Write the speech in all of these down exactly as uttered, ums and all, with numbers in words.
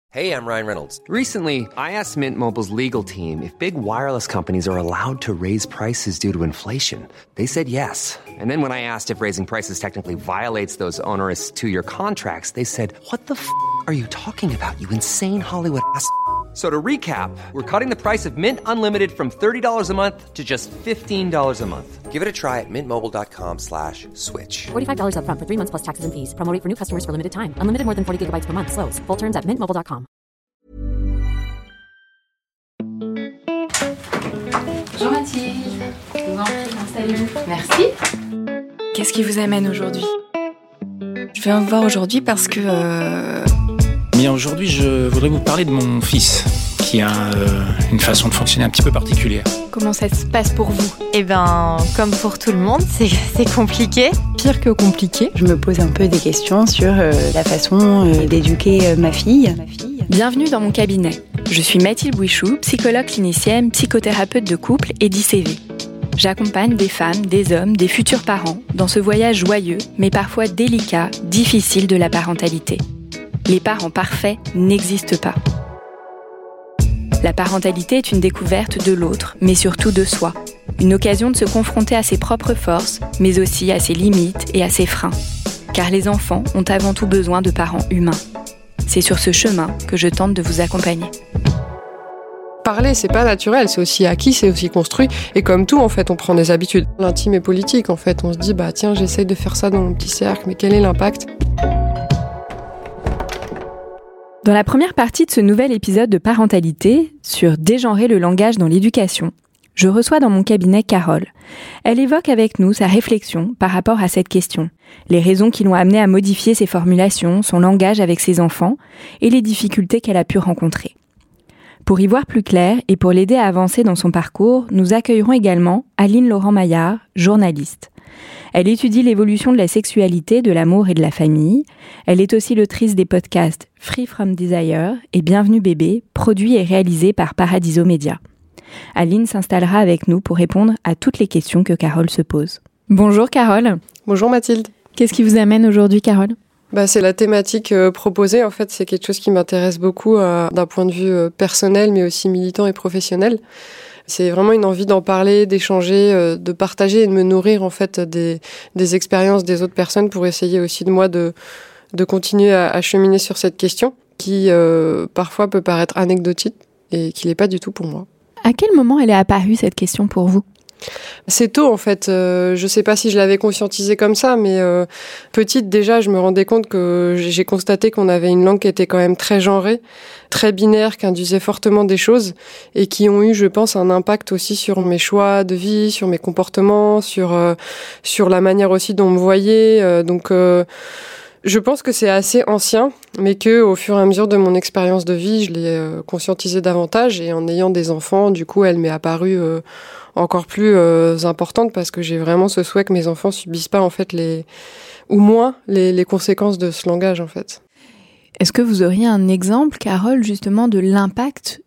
Hey, I'm Ryan Reynolds. Recently, I asked Mint Mobile's legal team if big wireless companies are allowed to raise prices due to inflation. They said yes. And then when I asked if raising prices technically violates those onerous two-year contracts, they said, what the f*** are you talking about, you insane Hollywood ass f- So to recap, we're cutting the price of Mint Unlimited from thirty dollars a month to just fifteen dollars a month. Give it a try at mintmobile.com slash switch. forty-five dollars up front for three months plus taxes and fees. Promo rate for new customers for limited time. Unlimited more than forty gigabytes per month. Slows full terms at mint mobile dot com. Bonjour Mathilde. Je vous en prie, installez-vous. Merci. Qu'est-ce qui vous amène aujourd'hui ? Je viens vous voir aujourd'hui parce que... Euh... Mais aujourd'hui, je voudrais vous parler de mon fils, qui a euh, une façon de fonctionner un petit peu particulière. Comment ça se passe pour vous ? Eh ben, comme pour tout le monde, c'est, c'est compliqué. Pire que compliqué. Je me pose un peu des questions sur euh, la façon euh, d'éduquer euh, ma fille. Ma fille. Bienvenue dans mon cabinet. Je suis Mathilde Bouichou, psychologue clinicienne, psychothérapeute de couple et d'I C V. J'accompagne des femmes, des hommes, des futurs parents dans ce voyage joyeux, mais parfois délicat, difficile de la parentalité. Les parents parfaits n'existent pas. La parentalité est une découverte de l'autre, mais surtout de soi. Une occasion de se confronter à ses propres forces, mais aussi à ses limites et à ses freins. Car les enfants ont avant tout besoin de parents humains. C'est sur ce chemin que je tente de vous accompagner. Parler, c'est pas naturel, c'est aussi acquis, c'est aussi construit. Et comme tout, en fait, on prend des habitudes. L'intime est politique, en fait. On se dit, bah tiens, j'essaye de faire ça dans mon petit cercle, mais quel est l'impact ? Dans la première partie de ce nouvel épisode de parentalité, sur dégenrer le langage dans l'éducation, je reçois dans mon cabinet Carole. Elle évoque avec nous sa réflexion par rapport à cette question, les raisons qui l'ont amenée à modifier ses formulations, son langage avec ses enfants et les difficultés qu'elle a pu rencontrer. Pour y voir plus clair et pour l'aider à avancer dans son parcours, nous accueillerons également Aline Laurent-Maillard, journaliste. Elle étudie l'évolution de la sexualité, de l'amour et de la famille. Elle est aussi l'autrice des podcasts Free From Desire et Bienvenue Bébé, produits et réalisés par Paradiso Media. Aline s'installera avec nous pour répondre à toutes les questions que Carole se pose. Bonjour Carole. Bonjour Mathilde. Qu'est-ce qui vous amène aujourd'hui Carole ? Bah, c'est la thématique euh, proposée. En fait, c'est quelque chose qui m'intéresse beaucoup euh, d'un point de vue euh, personnel, mais aussi militant et professionnel. C'est vraiment une envie d'en parler, d'échanger, euh, de partager et de me nourrir en fait des, des expériences des autres personnes pour essayer aussi de moi de, de continuer à, à cheminer sur cette question qui euh, parfois peut paraître anecdotique et qui l'est pas du tout pour moi. À quel moment elle est apparue cette question pour vous ? C'est tôt en fait, euh, je sais pas si je l'avais conscientisé comme ça, mais euh, petite déjà je me rendais compte que j'ai constaté qu'on avait une langue qui était quand même très genrée, très binaire, qui induisait fortement des choses et qui ont eu, je pense, un impact aussi sur mes choix de vie, sur mes comportements, sur, euh, sur la manière aussi dont on me voyait, euh, donc... Euh, Je pense que c'est assez ancien, mais que au fur et à mesure de mon expérience de vie, je l'ai euh, conscientisé davantage et en ayant des enfants, du coup, elle m'est apparue euh, encore plus euh, importante parce que j'ai vraiment ce souhait que mes enfants subissent pas en fait les ou moins les, les conséquences de ce langage en fait. Est-ce que vous auriez un exemple, Carole, justement, de l'impact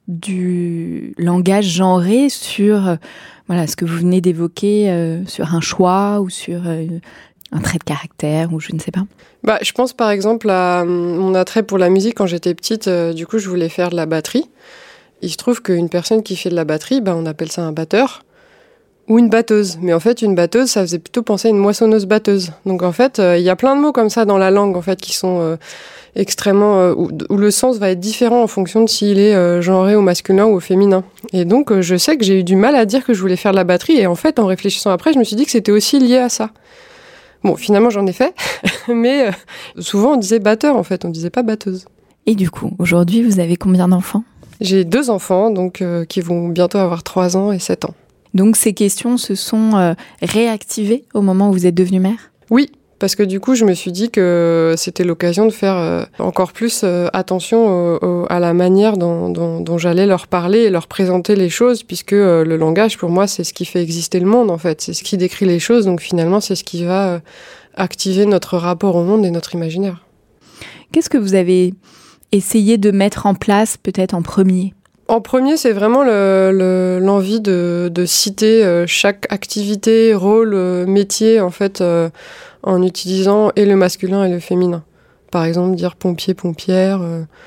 du langage genré sur euh, voilà ce que vous venez d'évoquer, euh, sur un choix ou sur euh, un trait de caractère ou je ne sais pas? Bah, je pense par exemple à mon attrait pour la musique quand j'étais petite. Euh, du coup, je voulais faire de la batterie. Il se trouve qu'une personne qui fait de la batterie, bah, on appelle ça un batteur ou une batteuse. Mais en fait, une batteuse, ça faisait plutôt penser à une moissonneuse-batteuse. Donc en fait, il euh, y a plein de mots comme ça dans la langue en fait qui sont euh, extrêmement euh, où, où le sens va être différent en fonction de s'il est euh, genré au masculin ou au féminin. Et donc, euh, je sais que j'ai eu du mal à dire que je voulais faire de la batterie. Et en fait, en réfléchissant après, je me suis dit que c'était aussi lié à ça. Bon, finalement, j'en ai fait, mais euh, souvent, on disait batteur, en fait, on disait pas batteuse. Et du coup, aujourd'hui, vous avez combien d'enfants ? J'ai deux enfants, donc euh, qui vont bientôt avoir trois ans et sept ans. Donc, ces questions se sont euh, réactivées au moment où vous êtes devenue mère ? Oui, parce que du coup, je me suis dit que c'était l'occasion de faire euh, encore plus euh, attention au, au, à la manière dont, dont, dont j'allais leur parler et leur présenter les choses, puisque euh, le langage, pour moi, c'est ce qui fait exister le monde, en fait. C'est ce qui décrit les choses, donc finalement, c'est ce qui va euh, activer notre rapport au monde et notre imaginaire. Qu'est-ce que vous avez essayé de mettre en place, peut-être en premier ? En premier, c'est vraiment le, le, l'envie de, de citer euh, chaque activité, rôle, euh, métier, en fait, euh, en utilisant et le masculin et le féminin. Par exemple, dire pompier, pompière, euh,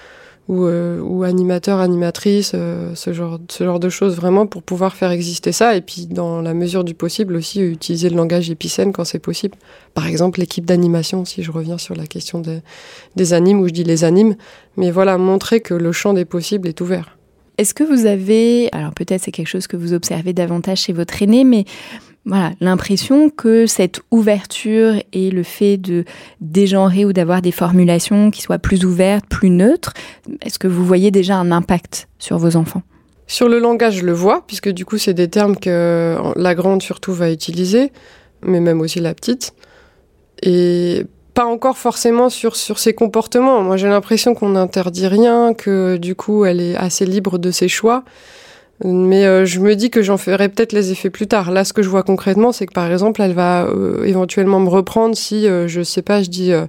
ou, euh, ou animateur, animatrice, euh, ce genre, ce genre de choses vraiment pour pouvoir faire exister ça. Et puis, dans la mesure du possible aussi, utiliser le langage épicène quand c'est possible. Par exemple, l'équipe d'animation, si je reviens sur la question des, des animes, où je dis les animes. Mais voilà, montrer que le champ des possibles est ouvert. Est-ce que vous avez, alors peut-être c'est quelque chose que vous observez davantage chez votre aîné, mais voilà, l'impression que cette ouverture et le fait de dégenrer ou d'avoir des formulations qui soient plus ouvertes, plus neutres, est-ce que vous voyez déjà un impact sur vos enfants ? Sur le langage, je le vois, puisque du coup, c'est des termes que la grande surtout va utiliser, mais même aussi la petite. Et pas encore forcément sur, sur ses comportements. Moi, j'ai l'impression qu'on n'interdit rien, que du coup, elle est assez libre de ses choix. Mais euh, je me dis que j'en ferai peut-être les effets plus tard. Là, ce que je vois concrètement, c'est que par exemple, elle va euh, éventuellement me reprendre si, euh, je sais pas, je dis, euh,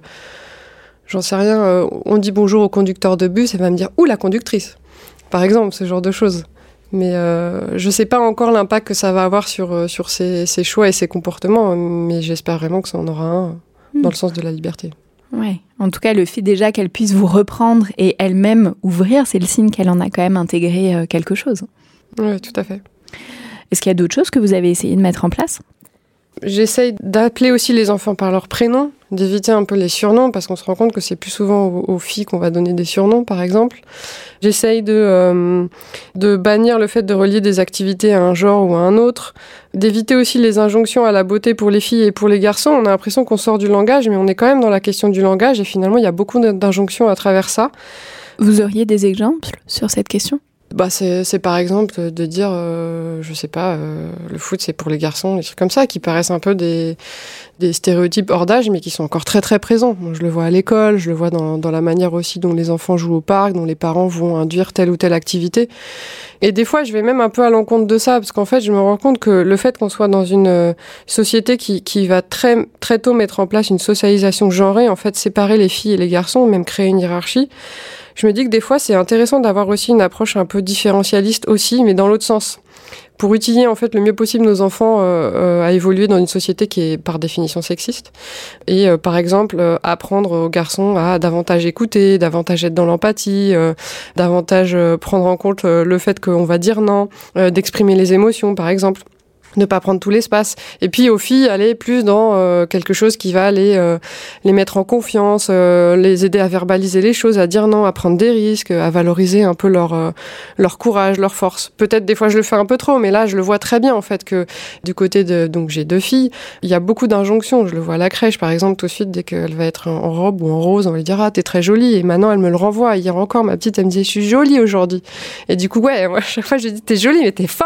j'en sais rien, euh, on dit bonjour au conducteur de bus, elle va me dire « Ouh, la conductrice !» Par exemple, ce genre de choses. Mais euh, je sais pas encore l'impact que ça va avoir sur, euh, sur ses, ses choix et ses comportements, mais j'espère vraiment que ça en aura un mmh. dans le sens de la liberté. Ouais. En tout cas, le fait déjà qu'elle puisse vous reprendre et elle-même ouvrir, c'est le signe qu'elle en a quand même intégré euh, quelque chose. Oui, tout à fait. Est-ce qu'il y a d'autres choses que vous avez essayé de mettre en place ? J'essaye d'appeler aussi les enfants par leur prénom, d'éviter un peu les surnoms, parce qu'on se rend compte que c'est plus souvent aux, aux filles qu'on va donner des surnoms, par exemple. J'essaye de, euh, de bannir le fait de relier des activités à un genre ou à un autre, d'éviter aussi les injonctions à la beauté pour les filles et pour les garçons. On a l'impression qu'on sort du langage, mais on est quand même dans la question du langage, et finalement, il y a beaucoup d'injonctions à travers ça. Vous auriez des exemples sur cette question ? Bah c'est, c'est par exemple de dire, euh, je sais pas, euh, le foot c'est pour les garçons, des trucs comme ça, qui paraissent un peu des, des stéréotypes hors d'âge, mais qui sont encore très très présents. Moi, je le vois à l'école, je le vois dans, dans la manière aussi dont les enfants jouent au parc, dont les parents vont induire telle ou telle activité. Et des fois, je vais même un peu à l'encontre de ça, parce qu'en fait, je me rends compte que le fait qu'on soit dans une société qui, qui va très, très tôt mettre en place une socialisation genrée, en fait, séparer les filles et les garçons, même créer une hiérarchie, je me dis que des fois, c'est intéressant d'avoir aussi une approche un peu différentialiste aussi, mais dans l'autre sens. Pour utiliser en fait le mieux possible nos enfants euh, euh, à évoluer dans une société qui est par définition sexiste. Et euh, par exemple, euh, apprendre aux garçons à davantage écouter, davantage être dans l'empathie, euh, davantage euh, prendre en compte euh, le fait qu'on va dire non, euh, d'exprimer les émotions par exemple. Ne pas prendre tout l'espace. Et puis aux filles, aller plus dans euh, quelque chose qui va les, euh, les mettre en confiance, euh, les aider à verbaliser les choses, à dire non, à prendre des risques, à valoriser un peu leur, euh, leur courage, leur force. Peut-être des fois je le fais un peu trop, mais là je le vois très bien en fait que du côté de... Donc j'ai deux filles, il y a beaucoup d'injonctions. Je le vois à la crèche par exemple, tout de suite dès qu'elle va être en robe ou en rose, on va lui dire « Ah, t'es très jolie ». Et maintenant elle me le renvoie. Hier encore, ma petite, elle me disait « Je suis jolie aujourd'hui ». Et du coup, ouais, moi à chaque fois je lui dis « T'es jolie, mais t'es forte ».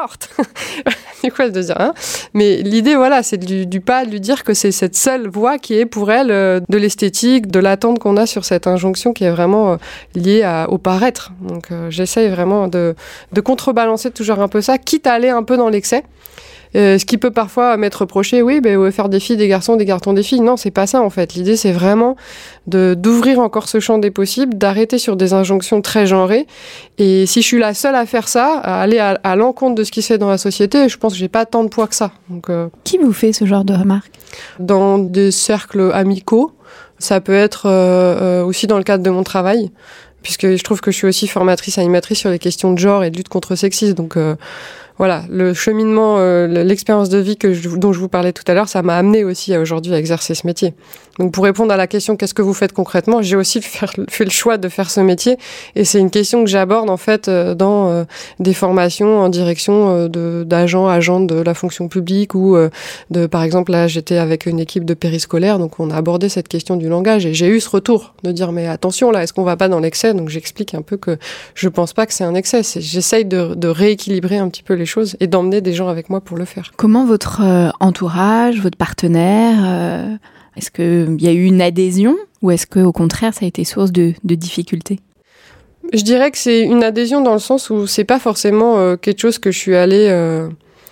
Du coup, elle doit dire Hein mais l'idée, voilà, c'est du, du pas de lui dire que c'est cette seule voie qui est pour elle euh, de l'esthétique, de l'attente qu'on a sur cette injonction qui est vraiment euh, liée à, au paraître. Donc, euh, j'essaye vraiment de, de contrebalancer toujours un peu ça, quitte à aller un peu dans l'excès. Euh, ce qui peut parfois m'être reproché, oui, ben, faire des filles, des garçons, des garçons, des filles. Non, c'est pas ça en fait. L'idée, c'est vraiment de, d'ouvrir encore ce champ des possibles, d'arrêter sur des injonctions très genrées. Et si je suis la seule à faire ça, à aller à, à l'encontre de ce qui se fait dans la société, je pense que j'ai pas tant de poids que ça. Donc, euh, qui vous fait ce genre de remarques ? Dans des cercles amicaux, ça peut être euh, euh, aussi dans le cadre de mon travail, puisque je trouve que je suis aussi formatrice, animatrice sur les questions de genre et de lutte contre le sexisme. Donc euh, voilà, le cheminement, euh, l'expérience de vie que je, dont je vous parlais tout à l'heure, ça m'a amené aussi à aujourd'hui à exercer ce métier. Donc pour répondre à la question qu'est-ce que vous faites concrètement, j'ai aussi fait, fait le choix de faire ce métier et c'est une question que j'aborde en fait dans euh, des formations en direction euh, de, d'agents, agents de la fonction publique ou euh, de, par exemple là j'étais avec une équipe de périscolaire, donc on a abordé cette question du langage et j'ai eu ce retour de dire mais attention là, est-ce qu'on va pas dans l'excès? Donc j'explique un peu que je pense pas que c'est un excès, c'est, j'essaye de, de rééquilibrer un petit peu les choses et d'emmener des gens avec moi pour le faire. Comment votre euh, entourage, votre partenaire, euh, est-ce qu'il y a eu une adhésion ou est-ce qu'au contraire ça a été source de, de difficultés? Je dirais que c'est une adhésion dans le sens où c'est pas forcément euh, quelque chose que je suis allée euh,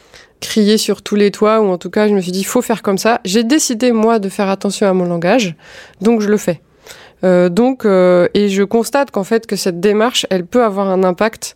crier sur tous les toits ou en tout cas je me suis dit il faut faire comme ça. J'ai décidé moi de faire attention à mon langage, donc je le fais. Euh, donc euh, et je constate qu'en fait que cette démarche elle peut avoir un impact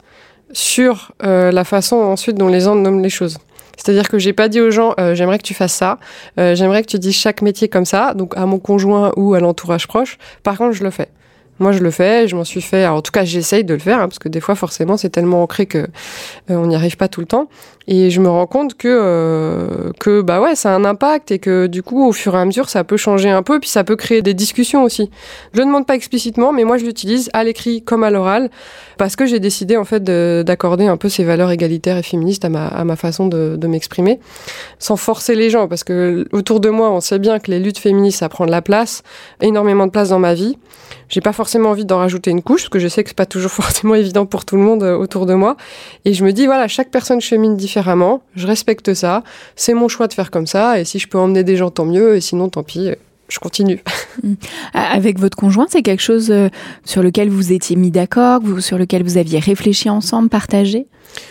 sur euh, la façon ensuite dont les gens nomment les choses. C'est-à-dire que j'ai pas dit aux gens euh, j'aimerais que tu fasses ça, euh, j'aimerais que tu dises chaque métier comme ça, donc à mon conjoint ou à l'entourage proche. Par contre, je le fais. Moi, je le fais, je m'en suis fait. Alors, en tout cas, j'essaye de le faire, hein, parce que des fois, forcément, c'est tellement ancré que euh, on n'y arrive pas tout le temps. Et je me rends compte que euh, que bah ouais, ça a un impact et que du coup, au fur et à mesure, ça peut changer un peu, puis ça peut créer des discussions aussi. Je le demande pas explicitement, mais moi, je l'utilise à l'écrit comme à l'oral, parce que j'ai décidé en fait de, d'accorder un peu ces valeurs égalitaires et féministes à ma à ma façon de, de m'exprimer, sans forcer les gens, parce que autour de moi, on sait bien que les luttes féministes, ça prend de la place, énormément de place dans ma vie. J'ai pas forcément envie d'en rajouter une couche, parce que je sais que c'est pas toujours forcément évident pour tout le monde autour de moi. Et je me dis, voilà, chaque personne chemine différemment, je respecte ça, c'est mon choix de faire comme ça, et si je peux emmener des gens, tant mieux, et sinon, tant pis, je continue. Avec votre conjoint, c'est quelque chose sur lequel vous étiez mis d'accord, sur lequel vous aviez réfléchi ensemble, partagé ?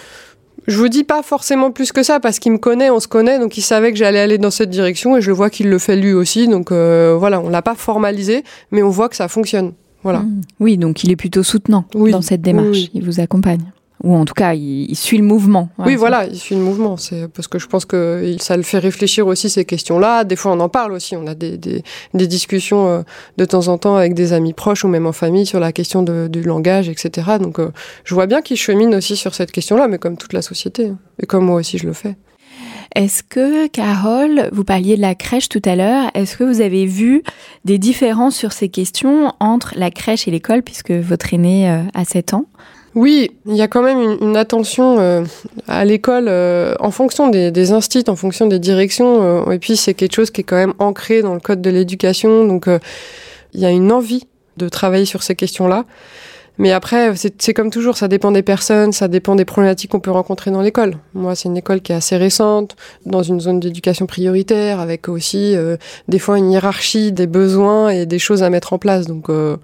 Je vous dis pas forcément plus que ça, parce qu'il me connaît, on se connaît, donc il savait que j'allais aller dans cette direction, et je vois qu'il le fait lui aussi, donc euh, voilà, on l'a pas formalisé, mais on voit que ça fonctionne. Voilà. Mmh. Oui, donc il est plutôt soutenant oui. dans cette démarche, oui. Il vous accompagne. Ou en tout cas, il, il suit le mouvement. Ouais, oui, voilà, il suit le mouvement. C'est parce que je pense que ça le fait réfléchir aussi, ces questions-là. Des fois, on en parle aussi. On a des, des, des discussions euh, de temps en temps avec des amis proches ou même en famille sur la question de, du langage, et cetera. Donc, euh, je vois bien qu'il chemine aussi sur cette question-là, mais comme toute la société. Et comme moi aussi, je le fais. Est-ce que, Carole, vous parliez de la crèche tout à l'heure, est-ce que vous avez vu des différences sur ces questions entre la crèche et l'école, puisque votre aîné euh, a sept ans ? Oui, il y a quand même une, une attention euh, à l'école euh, en fonction des, des instituts, en fonction des directions. Euh, et puis, c'est quelque chose qui est quand même ancré dans le code de l'éducation. Donc, euh, il y a une envie de travailler sur ces questions-là. Mais après, c'est, c'est comme toujours, ça dépend des personnes, ça dépend des problématiques qu'on peut rencontrer dans l'école. Moi, c'est une école qui est assez récente, dans une zone d'éducation prioritaire, avec aussi euh, des fois une hiérarchie des besoins et des choses à mettre en place. Donc, euh,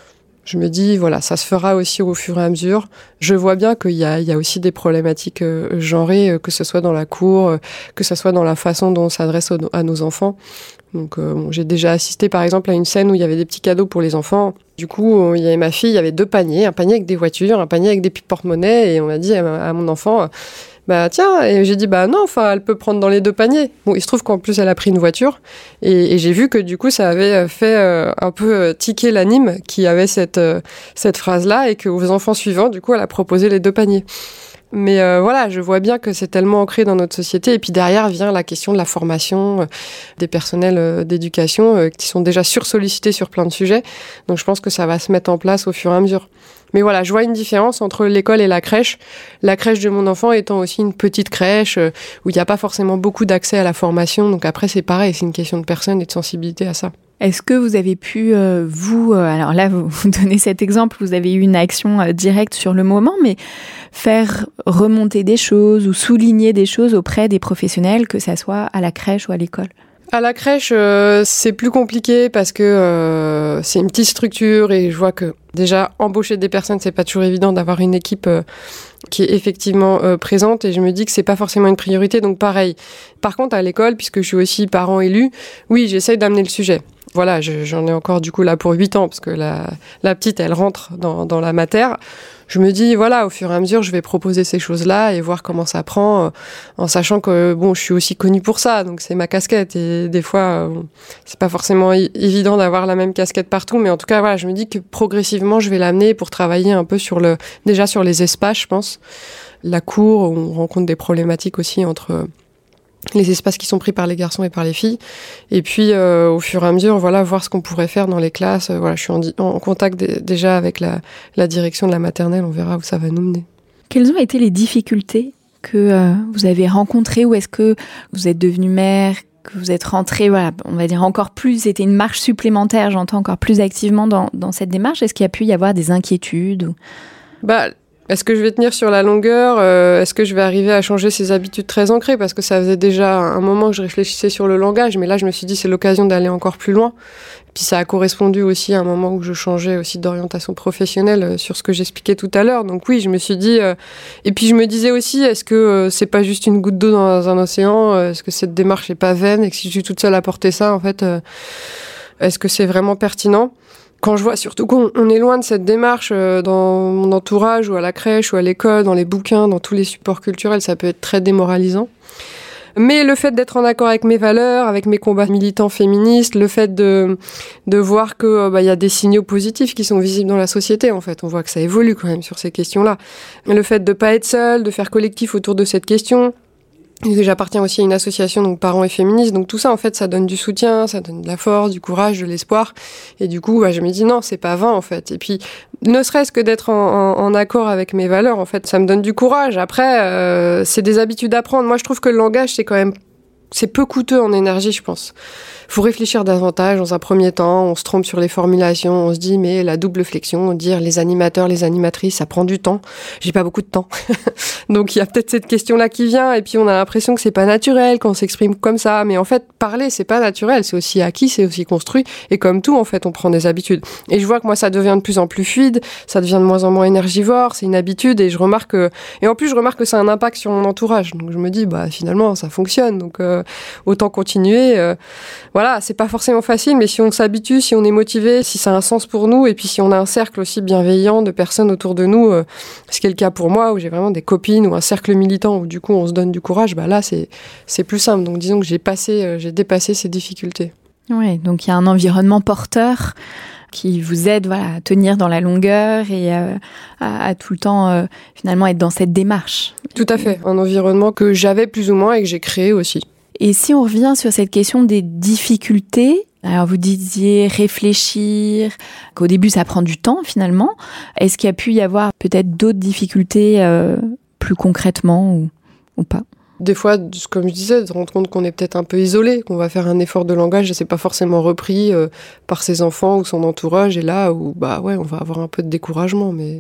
je me dis, voilà, ça se fera aussi au fur et à mesure. Je vois bien qu'il y a, il y a aussi des problématiques euh, genrées, euh, que ce soit dans la cour, euh, que ce soit dans la façon dont on s'adresse au, à nos enfants. Donc, euh, bon, j'ai déjà assisté, par exemple, à une scène où il y avait des petits cadeaux pour les enfants. Du coup, euh, il y avait ma fille, il y avait deux paniers, un panier avec des voitures, un panier avec des porte-monnaies, et on m'a dit à, à mon enfant... Euh, bah tiens, et j'ai dit bah non, enfin elle peut prendre dans les deux paniers. Bon, il se trouve qu'en plus elle a pris une voiture et, et j'ai vu que du coup ça avait fait euh, un peu euh, tiquer l'anime qui avait cette euh, cette phrase là et que aux enfants suivants du coup elle a proposé les deux paniers. Mais euh, voilà, je vois bien que c'est tellement ancré dans notre société. Et puis derrière vient la question de la formation euh, des personnels euh, d'éducation euh, qui sont déjà sursollicités sur plein de sujets. Donc je pense que ça va se mettre en place au fur et à mesure. Mais voilà, je vois une différence entre l'école et la crèche. La crèche de mon enfant étant aussi une petite crèche euh, où il n'y a pas forcément beaucoup d'accès à la formation. Donc après, c'est pareil, c'est une question de personne et de sensibilité à ça. Est-ce que vous avez pu, euh, vous, euh, alors là, vous, vous donnez cet exemple, vous avez eu une action euh, directe sur le moment, mais faire remonter des choses ou souligner des choses auprès des professionnels, que ça soit à la crèche ou à l'école ? À la crèche, euh, c'est plus compliqué parce que euh, c'est une petite structure et je vois que déjà embaucher des personnes, c'est pas toujours évident d'avoir une équipe euh, qui est effectivement euh, présente et je me dis que c'est pas forcément une priorité, donc pareil. Par contre, à l'école, puisque je suis aussi parent élu, oui, j'essaye d'amener le sujet. Voilà, je, j'en ai encore du coup là pour huit ans parce que la, la petite, elle rentre dans, dans la matière. Je me dis, voilà, au fur et à mesure, je vais proposer ces choses-là et voir comment ça prend, euh, en sachant que, bon, je suis aussi connue pour ça, donc c'est ma casquette. Et des fois, euh, c'est pas forcément é- évident d'avoir la même casquette partout, mais en tout cas, voilà, je me dis que progressivement, je vais l'amener pour travailler un peu sur le, déjà sur les espaces, je pense. La cour, on rencontre des problématiques aussi entre les espaces qui sont pris par les garçons et par les filles. Et puis, euh, au fur et à mesure, voilà, voir ce qu'on pourrait faire dans les classes. Euh, voilà, je suis en, di- en contact d- déjà avec la, la direction de la maternelle. On verra où ça va nous mener. Quelles ont été les difficultés que euh, vous avez rencontrées? Ou est-ce que vous êtes devenue mère, que vous êtes rentrée, voilà, on va dire encore plus, c'était une marche supplémentaire, j'entends encore plus activement dans, dans cette démarche. Est-ce qu'il y a pu y avoir des inquiétudes ou... Bah, est-ce que je vais tenir sur la longueur ? euh, Est-ce que je vais arriver à changer ces habitudes très ancrées ? Parce que ça faisait déjà un moment que je réfléchissais sur le langage, mais là je me suis dit c'est l'occasion d'aller encore plus loin. Puis ça a correspondu aussi à un moment où je changeais aussi d'orientation professionnelle euh, sur ce que j'expliquais tout à l'heure. Donc oui, je me suis dit... Euh... Et puis je me disais aussi, est-ce que euh, c'est pas juste une goutte d'eau dans un océan ? euh, Est-ce que cette démarche est pas vaine ? Et que si je suis toute seule à porter ça, en fait, euh... est-ce que c'est vraiment pertinent ? Quand je vois surtout qu'on on est loin de cette démarche euh, dans mon entourage ou à la crèche ou à l'école, dans les bouquins, dans tous les supports culturels, ça peut être très démoralisant. Mais le fait d'être en accord avec mes valeurs, avec mes combats militants féministes, le fait de, de voir que, bah, y a des signaux positifs qui sont visibles dans la société, en fait. On voit que ça évolue quand même sur ces questions-là. Le fait de pas être seul, de faire collectif autour de cette question. J'appartiens aussi à une association, donc Parents et Féministes, donc tout ça, en fait, ça donne du soutien, ça donne de la force, du courage, de l'espoir, et du coup, bah, je me dis non, c'est pas vain, en fait. Et puis, ne serait-ce que d'être en, en, en accord avec mes valeurs, en fait, ça me donne du courage. Après, euh, c'est des habitudes à prendre. Moi, je trouve que le langage, c'est quand même, c'est peu coûteux en énergie, je pense. Faut réfléchir davantage dans un premier temps, on se trompe sur les formulations, on se dit mais la double flexion, dire les animateurs, les animatrices, ça prend du temps. J'ai pas beaucoup de temps. Donc il y a peut-être cette question-là qui vient et puis on a l'impression que c'est pas naturel quand on s'exprime comme ça, mais en fait parler c'est pas naturel, c'est aussi acquis, c'est aussi construit et comme tout en fait, on prend des habitudes. Et je vois que moi ça devient de plus en plus fluide, ça devient de moins en moins énergivore, c'est une habitude et je remarque que et en plus je remarque que ça a un impact sur mon entourage. Donc je me dis bah finalement ça fonctionne. Donc euh, autant continuer euh, Voilà, c'est pas forcément facile, mais si on s'habitue, si on est motivé, si ça a un sens pour nous, et puis si on a un cercle aussi bienveillant de personnes autour de nous, euh, ce qui est le cas pour moi, où j'ai vraiment des copines ou un cercle militant où du coup on se donne du courage, bah là c'est c'est plus simple. Donc disons que j'ai passé, euh, j'ai dépassé ces difficultés. Oui, donc il y a un environnement porteur qui vous aide voilà, à tenir dans la longueur et euh, à, à tout le temps euh, finalement être dans cette démarche. Tout à fait, un environnement que j'avais plus ou moins et que j'ai créé aussi. Et si on revient sur cette question des difficultés, alors vous disiez réfléchir, qu'au début ça prend du temps finalement. Est-ce qu'il y a pu y avoir peut-être d'autres difficultés euh, plus concrètement ou, ou pas ? Des fois, comme je disais, de se rendre compte qu'on est peut-être un peu isolé, qu'on va faire un effort de langage et c'est pas forcément repris euh, par ses enfants ou son entourage. Et là, où bah ouais, on va avoir un peu de découragement, mais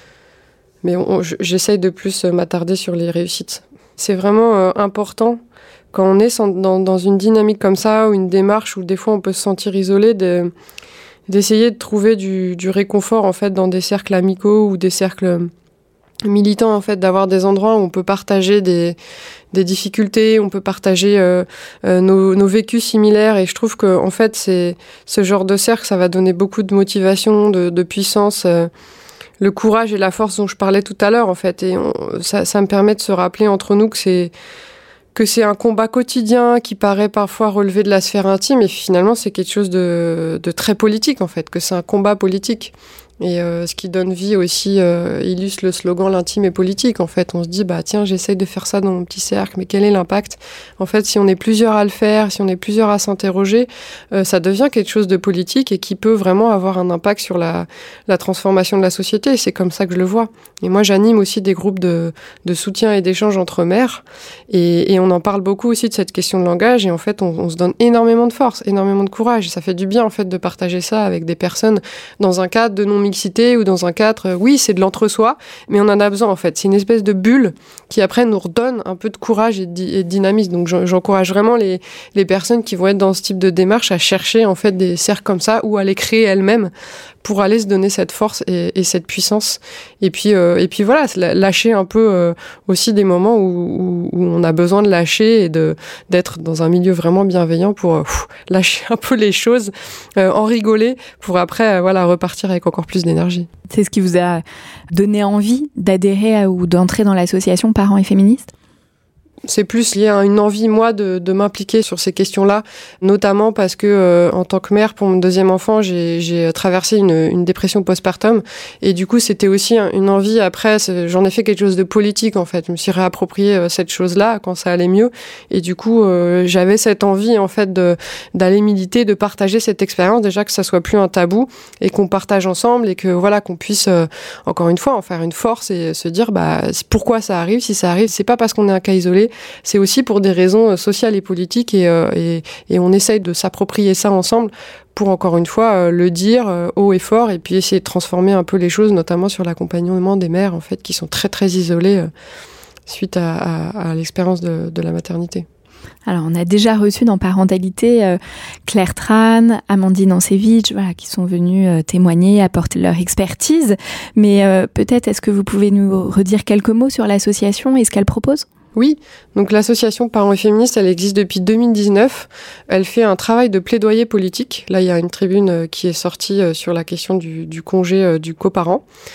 mais on, j'essaye de plus m'attarder sur les réussites. C'est vraiment euh, important. Quand on est dans, dans une dynamique comme ça, ou une démarche où des fois on peut se sentir isolé, de, d'essayer de trouver du, du réconfort en fait dans des cercles amicaux ou des cercles militants, en fait, d'avoir des endroits où on peut partager des, des difficultés, on peut partager euh, euh, nos, nos vécus similaires. Et je trouve que en fait, c'est ce genre de cercle, ça va donner beaucoup de motivation, de, de puissance. Euh, le courage et la force dont je parlais tout à l'heure, en fait. Et on, ça, ça me permet de se rappeler entre nous que c'est que c'est un combat quotidien qui paraît parfois relever de la sphère intime, et finalement c'est quelque chose de, de très politique en fait, que c'est un combat politique. Et euh, ce qui donne vie aussi euh, illustre le slogan « L'intime est politique ». En fait, on se dit, bah tiens, j'essaye de faire ça dans mon petit cercle, mais quel est l'impact ? En fait, si on est plusieurs à le faire, si on est plusieurs à s'interroger, euh, ça devient quelque chose de politique et qui peut vraiment avoir un impact sur la, la transformation de la société. Et c'est comme ça que je le vois. Et moi, j'anime aussi des groupes de, de soutien et d'échange entre mères. Et, et on en parle beaucoup aussi de cette question de langage. Et en fait, on, on se donne énormément de force, énormément de courage. Et ça fait du bien, en fait, de partager ça avec des personnes dans un cadre de non mixité ou dans un cadre, oui, c'est de l'entre-soi, mais on en a besoin en fait. C'est une espèce de bulle qui après nous redonne un peu de courage et de, et de dynamisme. Donc j'encourage vraiment les, les personnes qui vont être dans ce type de démarche à chercher en fait des cercles comme ça ou à les créer elles-mêmes pour aller se donner cette force et, et cette puissance. Et puis, euh, et puis voilà, lâcher un peu euh, aussi des moments où, où, où on a besoin de lâcher et de, d'être dans un milieu vraiment bienveillant pour euh, pff, lâcher un peu les choses, euh, en rigoler pour après euh, voilà, repartir avec encore plus d'énergie. C'est ce qui vous a donné envie d'adhérer à, ou d'entrer dans l'association Parents et Féministes ? C'est plus lié à une envie, moi, de, de m'impliquer sur ces questions-là, notamment parce que, euh, en tant que mère, pour mon deuxième enfant, j'ai, j'ai traversé une, une dépression postpartum. Et du coup, c'était aussi une envie, après, j'en ai fait quelque chose de politique, en fait. Je me suis réapproprié euh, cette chose-là quand ça allait mieux. Et du coup, euh, j'avais cette envie, en fait, de, d'aller militer, de partager cette expérience, déjà que ça soit plus un tabou et qu'on partage ensemble et que, voilà, qu'on puisse, euh, encore une fois, en faire une force et se dire, bah, pourquoi ça arrive, si ça arrive, c'est pas parce qu'on est un cas isolé, c'est aussi pour des raisons sociales et politiques et, euh, et, et on essaye de s'approprier ça ensemble pour, encore une fois, euh, le dire euh, haut et fort et puis essayer de transformer un peu les choses, notamment sur l'accompagnement des mères, en fait, qui sont très, très isolées euh, suite à, à, à l'expérience de, de la maternité. Alors, on a déjà reçu dans Parentalité euh, Claire Tran, Amandine Ancevich, voilà, qui sont venues euh, témoigner, apporter leur expertise. Mais euh, peut-être, est-ce que vous pouvez nous redire quelques mots sur l'association et ce qu'elle propose ? Oui, donc l'association Parents et Féministes, elle existe depuis deux mille dix-neuf. Elle fait un travail de plaidoyer politique. Là, il y a une tribune qui est sortie sur la question du, du congé du coparent.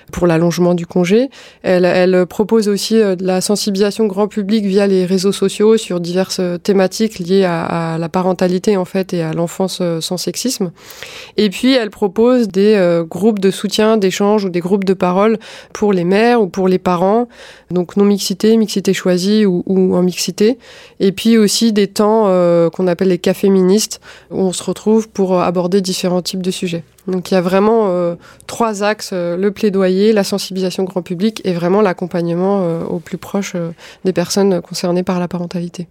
pour l'allongement du congé. Elle, elle propose aussi de la sensibilisation grand public via les réseaux sociaux sur diverses thématiques liées à, à la parentalité en fait et à l'enfance sans sexisme. Et puis elle propose des euh, groupes de soutien, d'échange ou des groupes de parole pour les mères ou pour les parents, donc non mixité, mixité choisie ou, ou en mixité. Et puis aussi des temps euh, qu'on appelle les cafés féministes où on se retrouve pour aborder différents types de sujets. Donc il y a vraiment euh, trois axes, euh, le plaidoyer, la sensibilisation grand public et vraiment l'accompagnement euh, au plus proche euh, des personnes concernées par la parentalité.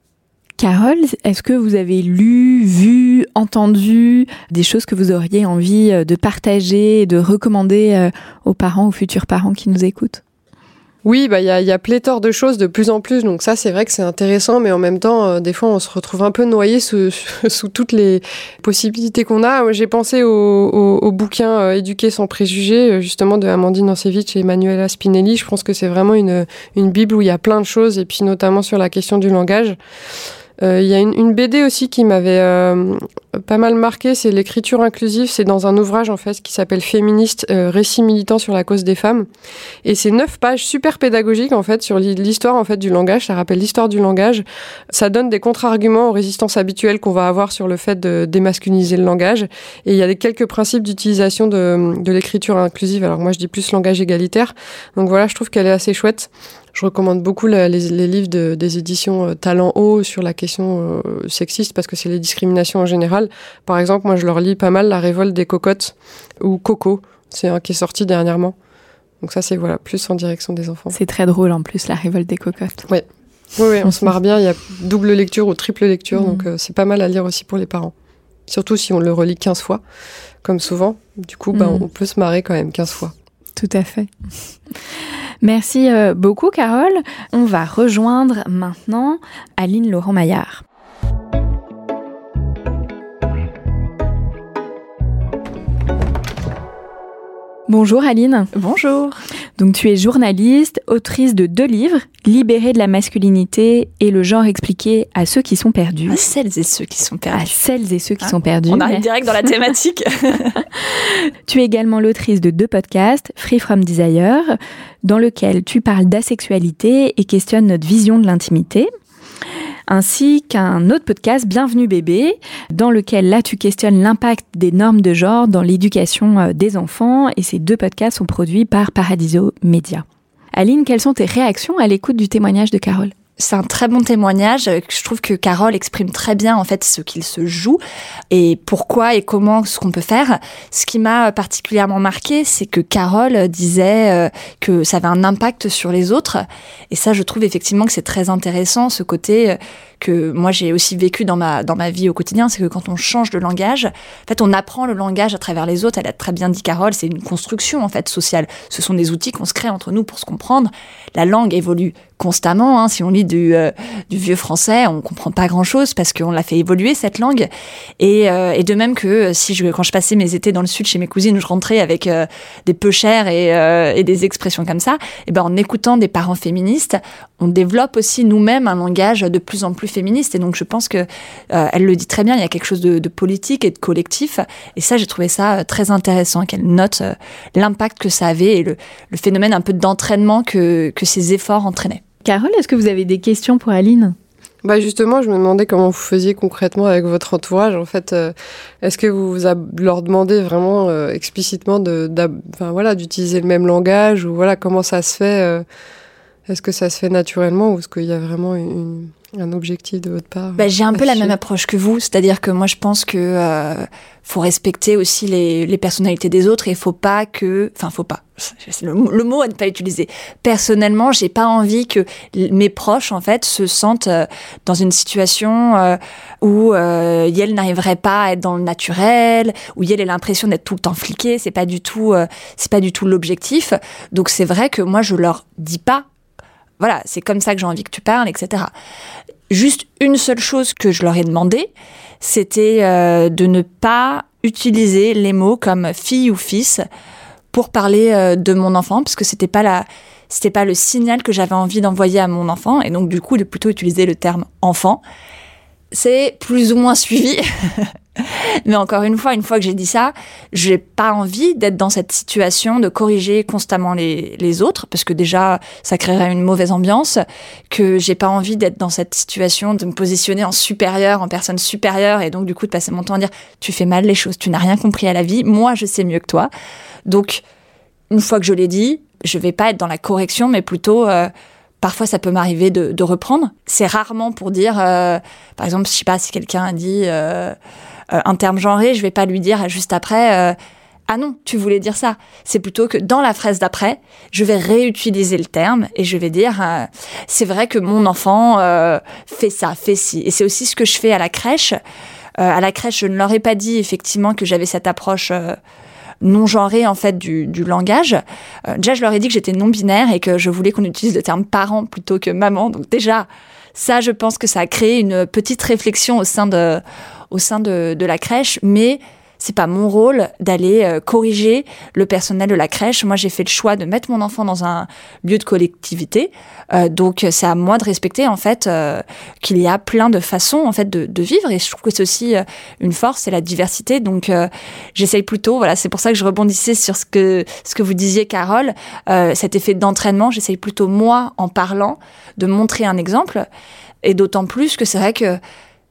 Carole, est-ce que vous avez lu, vu, entendu des choses que vous auriez envie de partager et de recommander euh, aux parents, aux futurs parents qui nous écoutent ? Oui, bah il y a, y a pléthore de choses de plus en plus, donc ça c'est vrai que c'est intéressant, mais en même temps, euh, des fois on se retrouve un peu noyé sous, sous toutes les possibilités qu'on a. J'ai pensé au, au, au bouquin euh, Éduquer sans préjugés, justement de Amandine Ancevich et Emanuela Spinelli. Je pense que c'est vraiment une, une bible où il y a plein de choses, et puis notamment sur la question du langage. Il euh, y a une, une B D aussi qui m'avait euh, pas mal marqué, c'est l'écriture inclusive. C'est dans un ouvrage en fait qui s'appelle Féministe, euh, récit militant sur la cause des femmes. Et c'est neuf pages super pédagogiques en fait sur l'histoire en fait du langage. Ça rappelle l'histoire du langage. Ça donne des contre-arguments aux résistances habituelles qu'on va avoir sur le fait de démasculiniser le langage. Et il y a des quelques principes d'utilisation de, de l'écriture inclusive. Alors moi je dis plus langage égalitaire. Donc voilà, je trouve qu'elle est assez chouette. Je recommande beaucoup la, les, les livres de, des éditions euh, Talent Haut sur la question euh, sexiste parce que c'est les discriminations en général. Par exemple, moi je leur lis pas mal La révolte des cocottes ou Coco, c'est un qui est sorti dernièrement. Donc ça c'est voilà, plus en direction des enfants. C'est très drôle en plus, La révolte des cocottes. Ouais. Oui, oui, on se marre bien, il y a double lecture ou triple lecture, mmh. donc euh, c'est pas mal à lire aussi pour les parents. Surtout si on le relit quinze fois, comme souvent. Du coup, bah, mmh. on peut se marrer quand même quinze fois. Tout à fait. Merci beaucoup, Carole. On va rejoindre maintenant Aline Laurent-Maillard. Bonjour Aline. Bonjour. Donc tu es journaliste, autrice de deux livres, Libérée de la masculinité et le genre expliqué à ceux qui sont perdus. À celles et ceux qui sont perdus. À celles et ceux qui hein sont perdus. On arrive direct dans la thématique. Tu es également l'autrice de deux podcasts, Free From Desire, dans lequel tu parles d'asexualité et questionnes notre vision de l'intimité, ainsi qu'un autre podcast, Bienvenue bébé, dans lequel là tu questionnes l'impact des normes de genre dans l'éducation des enfants, et ces deux podcasts sont produits par Paradiso Media. Aline, quelles sont tes réactions à l'écoute du témoignage de Carole ? C'est un très bon témoignage. Je trouve que Carole exprime très bien en fait ce qu'il se joue et pourquoi et comment, ce qu'on peut faire. Ce qui m'a particulièrement marqué, c'est que Carole disait que ça avait un impact sur les autres. Et ça, je trouve effectivement que c'est très intéressant, ce côté que moi j'ai aussi vécu dans ma dans ma vie au quotidien, c'est que quand on change de langage, en fait on apprend le langage à travers les autres. Elle a très bien dit Carole, c'est une construction en fait sociale. Ce sont des outils qu'on se crée entre nous pour se comprendre. La langue évolue constamment. Hein. Si on lit du euh, du vieux français, on comprend pas grand chose parce qu'on l'a fait évoluer cette langue. Et euh, et de même que si je quand je passais mes étés dans le sud chez mes cousines, où je rentrais avec euh, des peu chers et euh, et des expressions comme ça, et ben en écoutant des parents féministes, on développe aussi nous-mêmes un langage de plus en plus féministe. Et donc, je pense que euh, elle le dit très bien, il y a quelque chose de, de politique et de collectif. Et ça, j'ai trouvé ça très intéressant, qu'elle note euh, l'impact que ça avait et le, le phénomène un peu d'entraînement que, que ces efforts entraînaient. Carole, est-ce que vous avez des questions pour Aline ? Bah justement, je me demandais comment vous faisiez concrètement avec votre entourage. En fait, euh, est-ce que vous, vous leur demandez vraiment euh, explicitement de, enfin, voilà, d'utiliser le même langage ou voilà, comment ça se fait euh, Est-ce que ça se fait naturellement ou est-ce qu'il y a vraiment une, un objectif de votre part ? Bah, j'ai un peu la même approche que vous, c'est-à-dire que moi je pense que euh, faut respecter aussi les, les personnalités des autres et il faut pas que, enfin faut pas, c'est le, le mot à ne pas utiliser. Personnellement, j'ai pas envie que mes proches en fait se sentent euh, dans une situation euh, où euh, Yel n'arriverait pas à être dans le naturel, où Yel ait l'impression d'être tout le temps fliquée. C'est pas du tout, euh, c'est pas du tout l'objectif. Donc c'est vrai que moi je leur dis pas. Voilà, c'est comme ça que j'ai envie que tu parles, et cetera. Juste une seule chose que je leur ai demandé, c'était euh, de ne pas utiliser les mots comme fille ou fils pour parler euh, de mon enfant, parce que c'était pas la, c'était pas le signal que j'avais envie d'envoyer à mon enfant, et donc du coup de plutôt utiliser le terme enfant. C'est plus ou moins suivi. Mais encore une fois, une fois que j'ai dit ça, j'ai pas envie d'être dans cette situation de corriger constamment les, les autres, parce que déjà, ça créerait une mauvaise ambiance, que j'ai pas envie d'être dans cette situation de me positionner en supérieur, en personne supérieure, et donc du coup de passer mon temps à dire « tu fais mal les choses, tu n'as rien compris à la vie, moi je sais mieux que toi ». Donc, une fois que je l'ai dit, je vais pas être dans la correction, mais plutôt... Euh, Parfois, ça peut m'arriver de, de reprendre. C'est rarement pour dire, euh, par exemple, je sais pas, si quelqu'un a dit euh, euh, un terme genré, je vais pas lui dire juste après, euh, ah non, tu voulais dire ça. C'est plutôt que dans la phrase d'après, je vais réutiliser le terme et je vais dire, euh, c'est vrai que mon enfant euh, fait ça, fait ci. Et c'est aussi ce que je fais à la crèche. Euh, à la crèche, je ne leur ai pas dit effectivement que j'avais cette approche euh, non genrée en fait du, du langage. Euh, déjà, je leur ai dit que j'étais non-binaire et que je voulais qu'on utilise le terme parent plutôt que maman. Donc déjà, ça, je pense que ça a créé une petite réflexion au sein de, au sein de, de la crèche, mais c'est pas mon rôle d'aller euh, corriger le personnel de la crèche. Moi, j'ai fait le choix de mettre mon enfant dans un lieu de collectivité. Euh, donc, c'est à moi de respecter, en fait, euh, qu'il y a plein de façons, en fait, de, de vivre. Et je trouve que c'est aussi euh, une force, c'est la diversité. Donc, euh, j'essaye plutôt, voilà, c'est pour ça que je rebondissais sur ce que, ce que vous disiez, Carole, euh, cet effet d'entraînement. J'essaye plutôt, moi, en parlant, de montrer un exemple. Et d'autant plus que c'est vrai que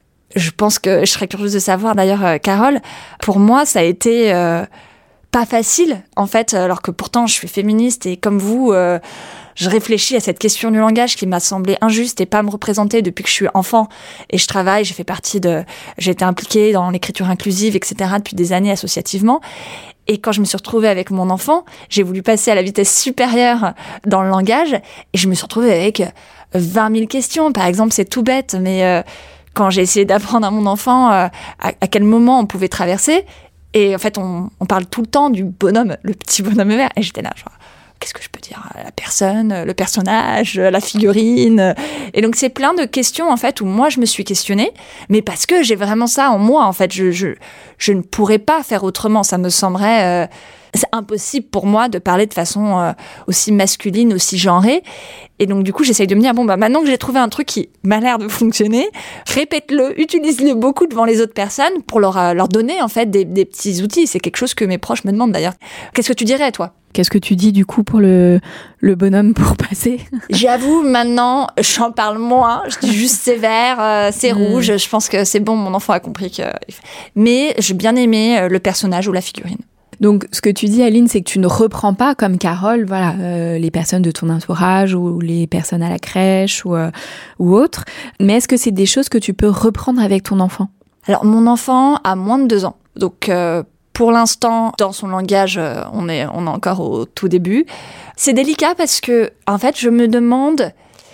je pense que je serais curieuse de savoir, d'ailleurs, euh, Carole, pour moi, ça a été euh, pas facile, en fait, alors que pourtant, je suis féministe et comme vous, euh, je réfléchis à cette question du langage qui m'a semblé injuste et pas me représenter depuis que je suis enfant. Et je travaille, j'ai fait partie de... J'ai été impliquée dans l'écriture inclusive, et cetera, depuis des années associativement. Et quand je me suis retrouvée avec mon enfant, j'ai voulu passer à la vitesse supérieure dans le langage et je me suis retrouvée avec vingt mille questions. Par exemple, c'est tout bête, mais... Euh, quand j'ai essayé d'apprendre à mon enfant euh, à, à quel moment on pouvait traverser, et en fait, on, on parle tout le temps du bonhomme, le petit bonhomme vert, et j'étais là, genre, qu'est-ce que je peux dire ? La personne, le personnage, la figurine. Et donc, c'est plein de questions, en fait, où moi, je me suis questionnée, mais parce que j'ai vraiment ça en moi, en fait. Je, je, je ne pourrais pas faire autrement. Ça me semblerait... Euh, c'est impossible pour moi de parler de façon euh, aussi masculine, aussi genrée. Et donc, du coup, j'essaye de me dire, bon, bah, maintenant que j'ai trouvé un truc qui m'a l'air de fonctionner, répète-le, utilise-le beaucoup devant les autres personnes pour leur, euh, leur donner, en fait, des, des petits outils. C'est quelque chose que mes proches me demandent, d'ailleurs. Qu'est-ce que tu dirais, toi ? Qu'est-ce que tu dis, du coup, pour le, le bonhomme pour passer ? J'avoue, maintenant, j'en parle moins. Je dis juste c'est vert, euh, c'est mmh. rouge. Je pense que c'est bon, mon enfant a compris que... Mais j'ai bien aimé le personnage ou la figurine. Donc, ce que tu dis, Aline, c'est que tu ne reprends pas, comme Carole, voilà, euh, les personnes de ton entourage ou les personnes à la crèche ou, euh, ou autres. Mais est-ce que c'est des choses que tu peux reprendre avec ton enfant ? Alors, mon enfant a moins de deux ans. Donc, euh, pour l'instant, dans son langage, euh, on est, on est encore au tout début. C'est délicat parce que, en fait, je me demande...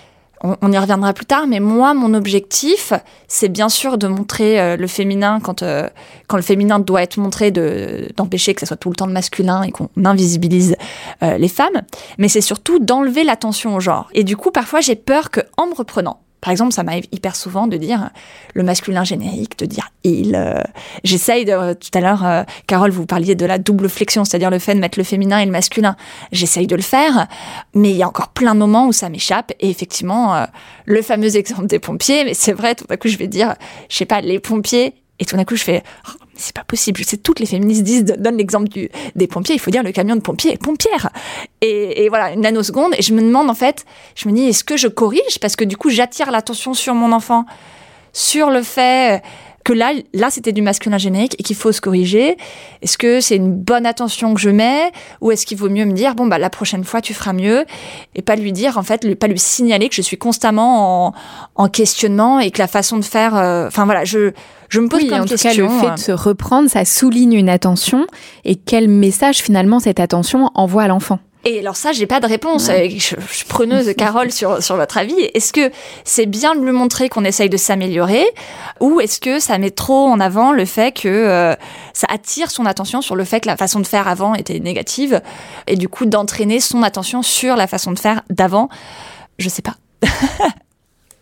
On y reviendra plus tard, mais moi, mon objectif, c'est bien sûr de montrer euh, le féminin quand, euh, quand le féminin doit être montré, de, d'empêcher que ça soit tout le temps le masculin et qu'on invisibilise euh, les femmes. Mais c'est surtout d'enlever l'attention au genre. Et du coup, parfois, j'ai peur qu'en me reprenant, par exemple, ça m'arrive hyper souvent de dire le masculin générique, de dire il. Euh, j'essaye de. Euh, tout à l'heure, euh, Carole, vous parliez de la double flexion, c'est-à-dire le fait de mettre le féminin et le masculin. J'essaye de le faire, mais il y a encore plein de moments où ça m'échappe. Et effectivement, euh, le fameux exemple des pompiers, mais c'est vrai, tout d'un coup, je vais dire, je sais pas, les pompiers. Et tout d'un coup, je fais, oh, mais c'est pas possible. Je sais, toutes les féministes disent, donnent l'exemple du, des pompiers. Il faut dire le camion de pompiers est pompière. Et, et voilà, une nanoseconde. Et je me demande, en fait, je me dis, est-ce que je corrige ? Parce que du coup, j'attire l'attention sur mon enfant, sur le fait que là, là, c'était du masculin générique et qu'il faut se corriger. Est-ce que c'est une bonne attention que je mets ? Ou est-ce qu'il vaut mieux me dire, bon, bah, la prochaine fois, tu feras mieux ? Et pas lui dire, en fait, lui, pas lui signaler que je suis constamment en, en questionnement et que la façon de faire, enfin, euh, voilà, je, je me pose oui, plein en de tout questions. Cas, le fait de se reprendre, ça souligne une attention. Et quel message, finalement, cette attention envoie à l'enfant ? Et alors ça, j'ai pas de réponse. Ouais. Je, je suis preneuse, Carole, sur, sur votre avis. Est-ce que c'est bien de lui montrer qu'on essaye de s'améliorer, ou est-ce que ça met trop en avant le fait que euh, ça attire son attention sur le fait que la façon de faire avant était négative, et du coup d'entraîner son attention sur la façon de faire d'avant ? Je sais pas.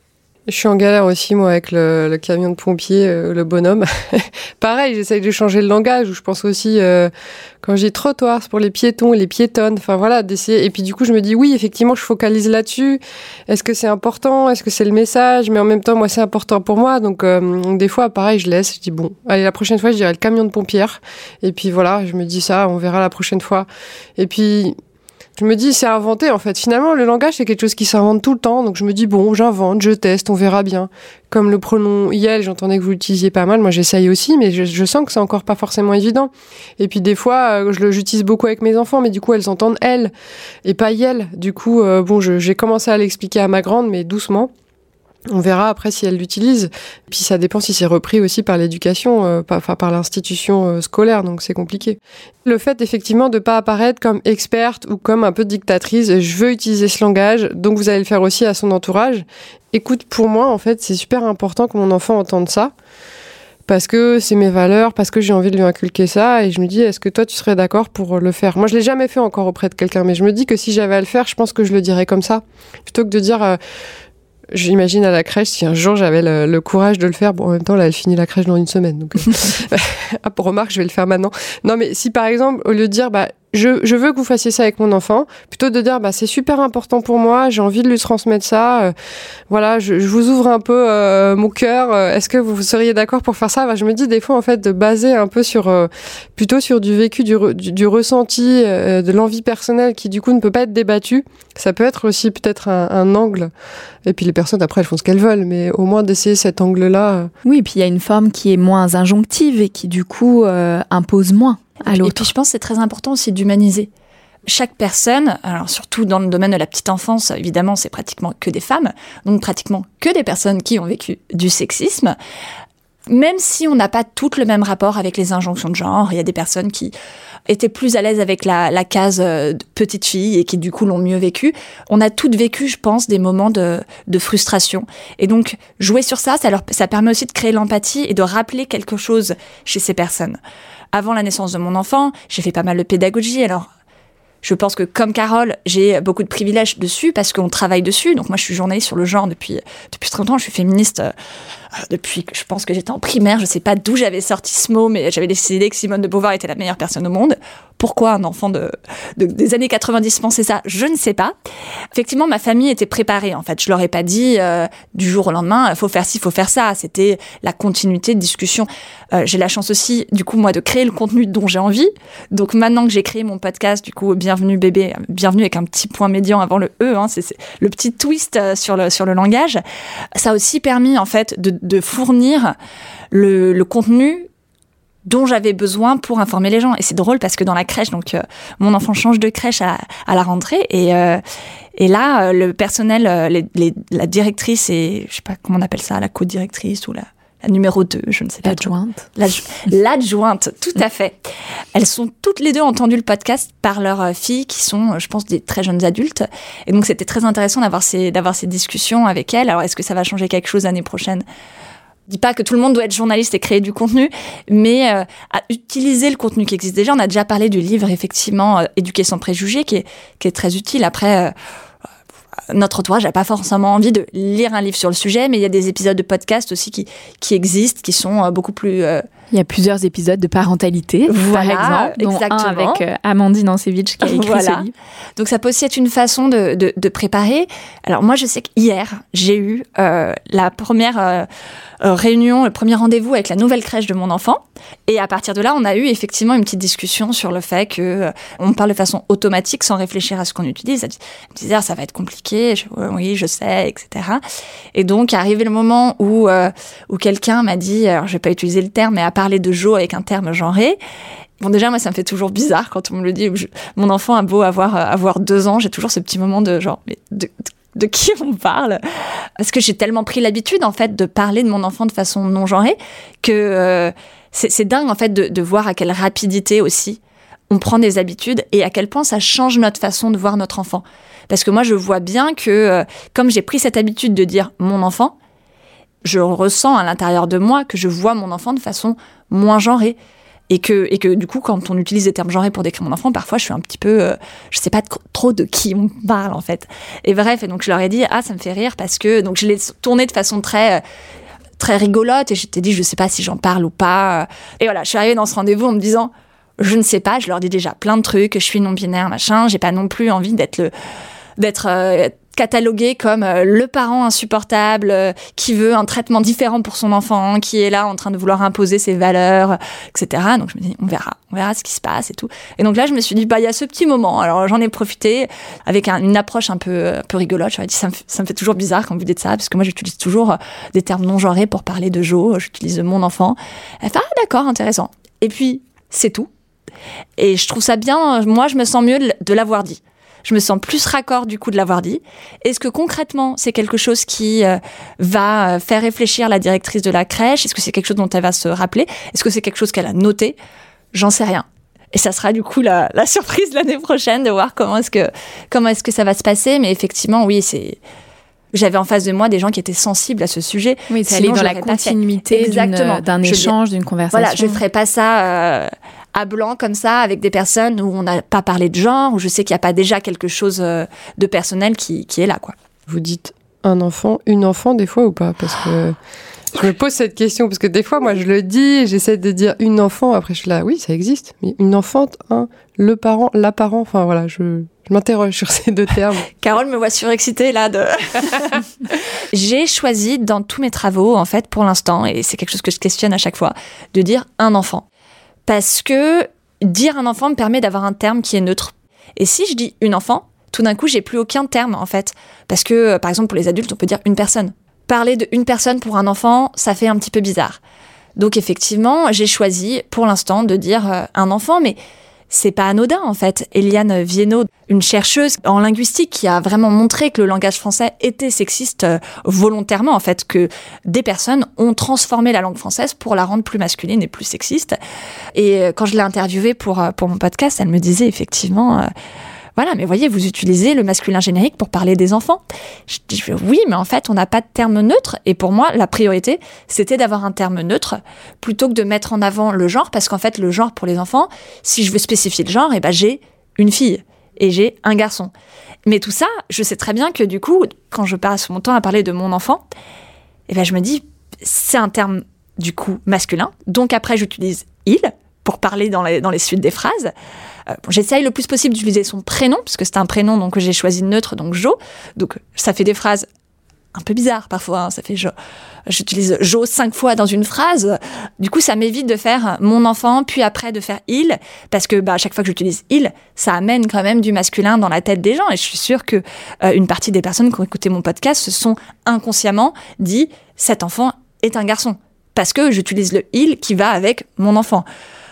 Je suis en galère aussi, moi, avec le, le camion de pompier, euh, le bonhomme. Pareil, j'essaye de changer le langage, où je pense aussi, euh, quand je dis trottoir, c'est pour les piétons et les piétonnes, enfin voilà, d'essayer. Et puis du coup, je me dis, oui, effectivement, je focalise là-dessus. Est-ce que c'est important ? Est-ce que c'est le message ? Mais en même temps, moi, c'est important pour moi. Donc, euh, des fois, pareil, je laisse, je dis, bon, allez, la prochaine fois, je dirai le camion de pompière. Et puis voilà, je me dis ça, on verra la prochaine fois. Et puis... Je me dis, c'est inventé, en fait. Finalement, le langage, c'est quelque chose qui s'invente tout le temps. Donc, je me dis, bon, j'invente, je teste, on verra bien. Comme le pronom « il », j'entendais que vous l'utilisiez pas mal. Moi, j'essaye aussi, mais je, je sens que c'est encore pas forcément évident. Et puis, des fois, euh, je le, j'utilise beaucoup avec mes enfants, mais du coup, elles entendent « elle » et pas « yel ». Du coup, euh, bon, je, j'ai commencé à l'expliquer à ma grande, mais doucement. On verra après si elle l'utilise. Puis ça dépend si c'est repris aussi par l'éducation, euh, par, enfin par l'institution euh, scolaire, donc c'est compliqué. Le fait effectivement de pas apparaître comme experte ou comme un peu dictatrice, je veux utiliser ce langage, donc vous allez le faire aussi à son entourage. Écoute, pour moi en fait, c'est super important que mon enfant entende ça, parce que c'est mes valeurs, parce que j'ai envie de lui inculquer ça, et je me dis, est-ce que toi tu serais d'accord pour le faire ? Moi je l'ai jamais fait encore auprès de quelqu'un, mais je me dis que si j'avais à le faire, je pense que je le dirais comme ça, plutôt que de dire... Euh, J'imagine à la crèche, si un jour j'avais le, le courage de le faire, bon, en même temps, là, elle finit la crèche dans une semaine, donc, euh, ah, pour remarque, je vais le faire maintenant. Non, mais si par exemple, au lieu de dire, bah, je, je veux que vous fassiez ça avec mon enfant, plutôt de dire, bah, c'est super important pour moi, j'ai envie de lui transmettre ça, euh, voilà, je, je vous ouvre un peu euh, mon cœur, euh, est-ce que vous seriez d'accord pour faire ça ? Bah, je me dis des fois, en fait, de baser un peu sur, euh, plutôt sur du vécu, du, re, du, du ressenti, euh, de l'envie personnelle qui, du coup, ne peut pas être débattue. Ça peut être aussi peut-être un, un angle. Et puis les personnes, après, elles font ce qu'elles veulent, mais au moins d'essayer cet angle-là. Euh... Oui, et puis il y a une forme qui est moins injonctive et qui, du coup, euh, impose moins à l'autre. Et puis je pense que c'est très important aussi d'humaniser. Chaque personne, alors surtout dans le domaine de la petite enfance, évidemment, c'est pratiquement que des femmes, donc pratiquement que des personnes qui ont vécu du sexisme. Même si on n'a pas toutes le même rapport avec les injonctions de genre, il y a des personnes qui étaient plus à l'aise avec la, la case de petite fille et qui du coup l'ont mieux vécu. On a toutes vécu, je pense, des moments de, de frustration. Et donc, jouer sur ça, ça, leur, ça permet aussi de créer l'empathie et de rappeler quelque chose chez ces personnes. Avant la naissance de mon enfant, j'ai fait pas mal de pédagogie, alors... Je pense que, comme Carole, j'ai beaucoup de privilèges dessus parce qu'on travaille dessus. Donc moi, je suis journaliste sur le genre depuis depuis très longtemps. Je suis féministe euh, depuis que je pense que j'étais en primaire. Je sais pas d'où j'avais sorti ce mot, mais j'avais décidé que Simone de Beauvoir était la meilleure personne au monde. Pourquoi un enfant de, de des années quatre-vingt-dix pensait ça ? Je ne sais pas. Effectivement, ma famille était préparée. En fait, je leur ai pas dit euh, du jour au lendemain, il faut faire ci, il faut faire ça. C'était la continuité de discussion. Euh, j'ai la chance aussi, du coup, moi, de créer le contenu dont j'ai envie. Donc maintenant que j'ai créé mon podcast, du coup, bienvenue bébé, bienvenue avec un petit point médian avant le E, hein, c'est, c'est le petit twist sur le sur le langage. Ça a aussi permis en fait de, de fournir le, le contenu dont j'avais besoin pour informer les gens. Et c'est drôle parce que dans la crèche, donc euh, mon enfant change de crèche à, à la rentrée et euh, et là euh, le personnel, euh, les, les, la directrice et je sais pas comment on appelle ça, la co-directrice ou la la numéro deux, je ne sais pas. L'adjointe. L'adjo- L'adjointe, tout à fait. Elles sont toutes les deux entendues le podcast par leurs filles qui sont, je pense, des très jeunes adultes. Et donc, c'était très intéressant d'avoir ces, d'avoir ces discussions avec elles. Alors, est-ce que ça va changer quelque chose l'année prochaine ? Je dis pas que tout le monde doit être journaliste et créer du contenu, mais euh, à utiliser le contenu qui existe déjà. On a déjà parlé du livre, effectivement, euh, Éduquer sans préjugés, qui est, qui est très utile. Après... Euh, notre entourage n'a pas forcément envie de lire un livre sur le sujet, mais il y a des épisodes de podcast aussi qui, qui existent, qui sont beaucoup plus... Euh... Il y a plusieurs épisodes de parentalité, voilà, par exemple, dont exactement. un avec euh, Amandine Ancevich qui a écrit voilà. ce livre. Donc ça peut aussi être une façon de, de, de préparer. Alors moi, je sais qu'hier, j'ai eu euh, la première euh, réunion, le premier rendez-vous avec la nouvelle crèche de mon enfant. Et à partir de là, on a eu effectivement une petite discussion sur le fait que euh, on parle de façon automatique sans réfléchir à ce qu'on utilise. Elle me disait, ah, ça va être compliqué. Je, oui, je sais, et cetera. Et donc, arrivé le moment où, euh, où quelqu'un m'a dit, alors je vais pas utiliser le terme, mais à parler de Jo avec un terme genré. Bon, déjà, moi, ça me fait toujours bizarre quand on me le dit. Je, mon enfant a beau avoir, avoir deux ans, j'ai toujours ce petit moment de genre, mais de, de, de qui on parle ? Parce que j'ai tellement pris l'habitude, en fait, de parler de mon enfant de façon non genrée que euh, c'est, c'est dingue, en fait, de, de voir à quelle rapidité aussi on prend des habitudes et à quel point ça change notre façon de voir notre enfant. Parce que moi, je vois bien que, euh, comme j'ai pris cette habitude de dire mon enfant, je ressens à l'intérieur de moi que je vois mon enfant de façon moins genrée. Et que, et que du coup, quand on utilise des termes genrés pour décrire mon enfant, parfois je suis un petit peu, euh, je sais pas trop de qui on parle en fait. Et bref, et donc je leur ai dit, ah ça me fait rire parce que, donc je l'ai tourné de façon très, très rigolote et je t'ai dit, je sais pas si j'en parle ou pas. Et voilà, je suis arrivée dans ce rendez-vous en me disant, je ne sais pas, je leur dis déjà plein de trucs, je suis non-binaire, machin, j'ai pas non plus envie d'être le, d'être euh, catalogué comme euh, le parent insupportable euh, qui veut un traitement différent pour son enfant, qui est là en train de vouloir imposer ses valeurs, et cetera. Donc je me dis, on verra, on verra ce qui se passe et tout. Et donc là, je me suis dit, bah il y a ce petit moment. Alors j'en ai profité avec un, une approche un peu, un peu rigolote. Je me dit, ça me, ça me fait toujours bizarre quand vous dites ça, parce que moi j'utilise toujours des termes non genrés pour parler de Jo. J'utilise mon enfant. Elle fait, ah d'accord, intéressant. Et puis c'est tout. Et je trouve ça bien. Moi, je me sens mieux de l'avoir dit. Je me sens plus raccord du coup de l'avoir dit. Est-ce que concrètement, c'est quelque chose qui euh, va faire réfléchir la directrice de la crèche ? Est-ce que c'est quelque chose dont elle va se rappeler ? Est-ce que c'est quelque chose qu'elle a noté ? J'en sais rien. Et ça sera du coup la, la surprise l'année prochaine de voir comment est-ce que, comment est-ce que ça va se passer. Mais effectivement, oui, c'est... J'avais en face de moi des gens qui étaient sensibles à ce sujet. Oui, c'est aller dans la continuité d'une, d'un échange, d'une conversation. Voilà, je ne ferais pas ça euh, à blanc comme ça avec des personnes où on n'a pas parlé de genre, où je sais qu'il n'y a pas déjà quelque chose euh, de personnel qui, qui est là, quoi. Vous dites un enfant, une enfant des fois ou pas ? Parce que je me pose cette question, parce que des fois, moi, je le dis, j'essaie de dire une enfant, après je suis là, oui, ça existe, mais une enfant, un, le parent, la parent, enfin voilà, je... Je m'interroge sur ces deux termes. Carole me voit surexcitée, là. De... J'ai choisi, dans tous mes travaux, en fait, pour l'instant, et c'est quelque chose que je questionne à chaque fois, de dire un enfant. Parce que dire un enfant me permet d'avoir un terme qui est neutre. Et si je dis une enfant, tout d'un coup, j'ai plus aucun terme, en fait. Parce que, par exemple, pour les adultes, on peut dire une personne. Parler de une personne pour un enfant, ça fait un petit peu bizarre. Donc, effectivement, j'ai choisi, pour l'instant, de dire euh, un enfant, mais... c'est pas anodin, en fait. Eliane Viennot, une chercheuse en linguistique qui a vraiment montré que le langage français était sexiste euh, volontairement, en fait, que des personnes ont transformé la langue française pour la rendre plus masculine et plus sexiste. Et euh, quand je l'ai interviewée pour, euh, pour mon podcast, elle me disait effectivement... Euh, Voilà, mais voyez, vous utilisez le masculin générique pour parler des enfants. Je dis oui, mais en fait, on n'a pas de terme neutre. Et pour moi, la priorité, c'était d'avoir un terme neutre plutôt que de mettre en avant le genre. Parce qu'en fait, le genre pour les enfants, si je veux spécifier le genre, eh ben, j'ai une fille et j'ai un garçon. Mais tout ça, je sais très bien que du coup, quand je passe mon temps à parler de mon enfant, eh ben, je me dis, c'est un terme du coup masculin. Donc après, j'utilise « il » pour parler dans les, dans les suites des phrases. Euh, bon, j'essaye le plus possible d'utiliser son prénom, parce que c'est un prénom donc, que j'ai choisi neutre, donc Jo. Donc ça fait des phrases un peu bizarres parfois. Hein, ça fait Jo. J'utilise Jo cinq fois dans une phrase. Du coup, ça m'évite de faire mon enfant, puis après de faire il, parce que bah, à chaque fois que j'utilise il, ça amène quand même du masculin dans la tête des gens. Et je suis sûre que euh, une partie des personnes qui ont écouté mon podcast se sont inconsciemment dit « cet enfant est un garçon », parce que j'utilise le il qui va avec mon enfant.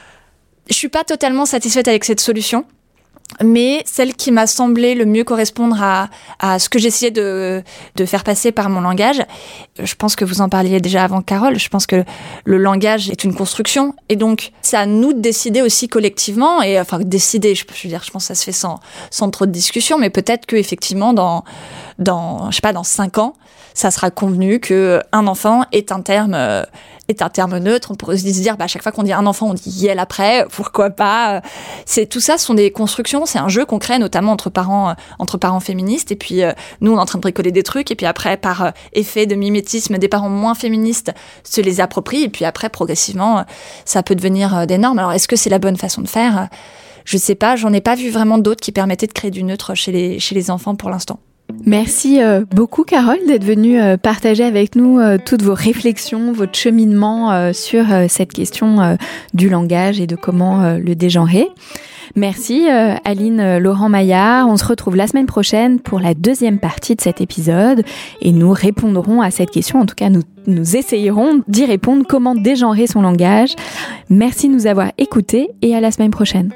Je suis pas totalement satisfaite avec cette solution, mais celle qui m'a semblé le mieux correspondre à, à ce que j'essayais de, de faire passer par mon langage. Je pense que vous en parliez déjà avant, Carole. Je pense que le langage est une construction, et donc c'est à nous de décider aussi collectivement, et enfin décider, je, je veux dire, je pense que ça se fait sans, sans trop de discussion, mais peut-être que effectivement dans, dans, je sais pas, dans cinq ans, ça sera convenu que un enfant est un terme. Euh, est un terme neutre, on pourrait se dire, bah, à chaque fois qu'on dit un enfant, on dit yel après, pourquoi pas. C'est, tout ça, ce sont des constructions, c'est un jeu qu'on crée, notamment entre parents, entre parents féministes, et puis euh, nous, on est en train de bricoler des trucs, et puis après, par euh, effet de mimétisme, des parents moins féministes se les approprient, et puis après, progressivement, ça peut devenir euh, des normes. Alors, est-ce que c'est la bonne façon de faire ? Je sais pas, j'en ai pas vu vraiment d'autres qui permettaient de créer du neutre chez les, chez les enfants pour l'instant. Merci euh, beaucoup Carole d'être venue euh, partager avec nous euh, toutes vos réflexions, votre cheminement euh, sur euh, cette question euh, du langage et de comment euh, le dégenrer. Merci euh, Aline euh, Laurent-Maillard. On se retrouve la semaine prochaine pour la deuxième partie de cet épisode et nous répondrons à cette question. En tout cas, nous, nous essayerons d'y répondre, comment dégenrer son langage. Merci de nous avoir écoutés et à la semaine prochaine.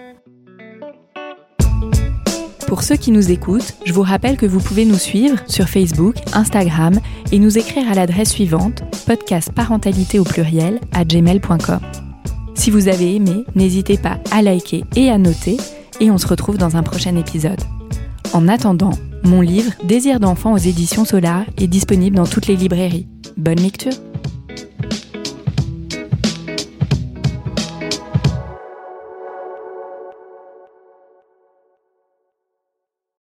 Pour ceux qui nous écoutent, je vous rappelle que vous pouvez nous suivre sur Facebook, Instagram et nous écrire à l'adresse suivante podcast parentalité au pluriel arobase gmail point com. Si vous avez aimé, n'hésitez pas à liker et à noter et on se retrouve dans un prochain épisode. En attendant, mon livre Désir d'enfant aux éditions Solar est disponible dans toutes les librairies. Bonne lecture!